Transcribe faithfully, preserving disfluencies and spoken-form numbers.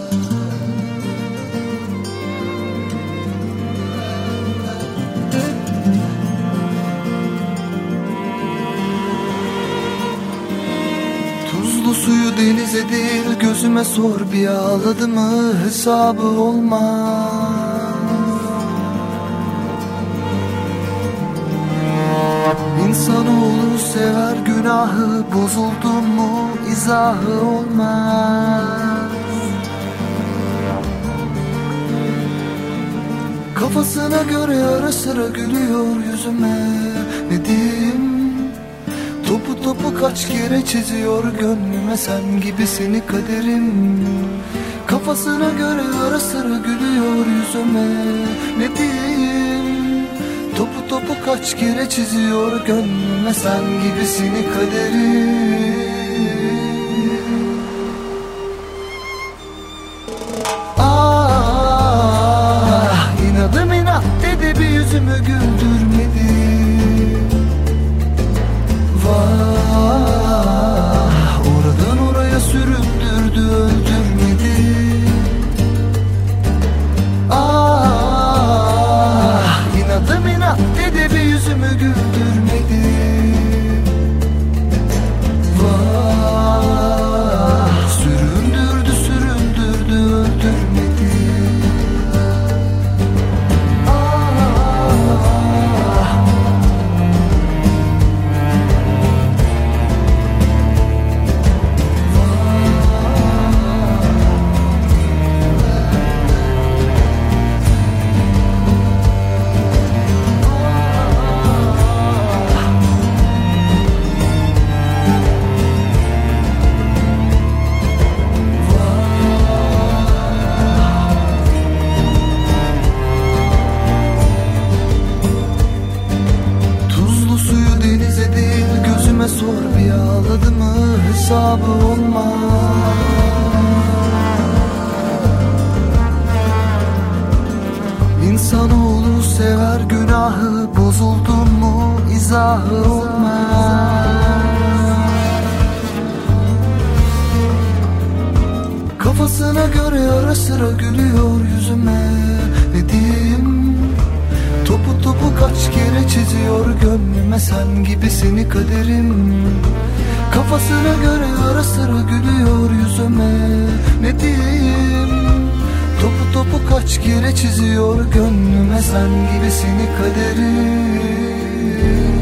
Tuzlu suyu denize değil gözüme sor, bir ağladı mı hesabı olmaz. İnsanoğlu sever günahı, bozuldu mu izahı olmaz. Kafasına göre ara sıra gülüyor yüzüme, ne diyeyim? Topu topu kaç kere çiziyor gönlüme, sen gibisini kaderim. Kafasına göre ara sıra gülüyor yüzüme, ne diyeyim? Topu topu kaç kere çiziyor gönlüme, sen gibisini kaderim. Ah, inadım inat dedi, bir yüzümü güldürmedi. Vah, oradan oraya süründürdü, öldürmedi. Ah, inadım inat dedi, bir yüzümü güldürmedi. Vah, süründürdü süründürdü, öldürmedi. Sor, bir ağladı mı hesabı olmaz. İnsanoğlu sever günahı, bozuldu mu izahı olmaz. Kafasına göre ara sıra gülüyor yüzüme, ne diyeyim? Topu topu kaç kere çiziyor gönlüme, sen gibisini kaderim. Kafasına göre ara sıra gülüyor yüzüme, ne diyeyim? Topu topu kaç kere çiziyor gönlüme, sen gibisini kaderim.